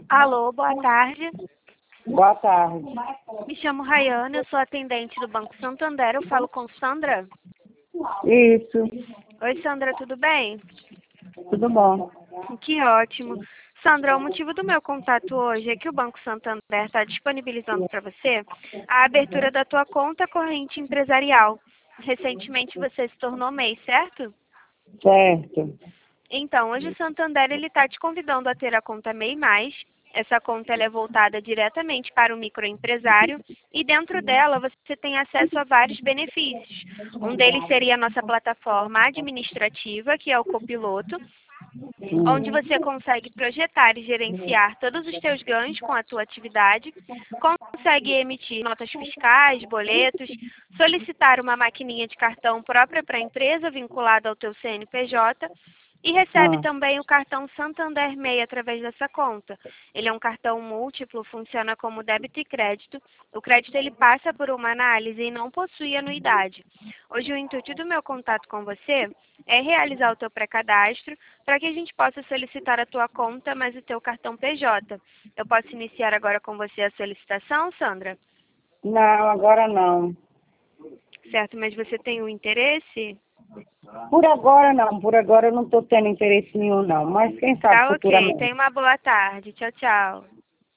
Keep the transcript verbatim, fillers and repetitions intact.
Alô, boa tarde. Boa tarde. Me chamo Rayane, eu sou atendente do Banco Santander. Eu falo com Sandra. Isso, Oi, Sandra, tudo bem? tudo bom. Que ótimo. Sandra, o motivo do meu contato hoje é que o Banco Santander está disponibilizando para você a abertura da tua conta corrente empresarial. Recentemente você se tornou M E I, certo? Certo. Então, hoje o Santander ele está te convidando a ter a conta M E I mais. Essa conta ela é voltada diretamente para o microempresário e dentro dela você tem acesso a vários benefícios. Um deles seria a nossa plataforma administrativa, que é o Copiloto, onde Hum. você consegue projetar e gerenciar todos os teus ganhos com a tua atividade, consegue emitir notas fiscais, boletos, solicitar uma maquininha de cartão própria para a empresa vinculada ao teu C N P J e recebe Ah, também o cartão Santander M E I através dessa conta. Ele é um cartão múltiplo, funciona como débito e crédito. O crédito ele passa por uma análise e não possui anuidade. Hoje o intuito do meu contato com você é realizar o teu pré-cadastro para que a gente possa solicitar a tua conta, mas o teu cartão P J. Eu posso iniciar agora com você a solicitação, Sandra? não, agora não. Certo, mas você tem o interesse? Por agora não, por agora eu não estou tendo interesse nenhum não, mas quem sabe Tá ok. futuramente. Tenha uma boa tarde. Tchau, tchau.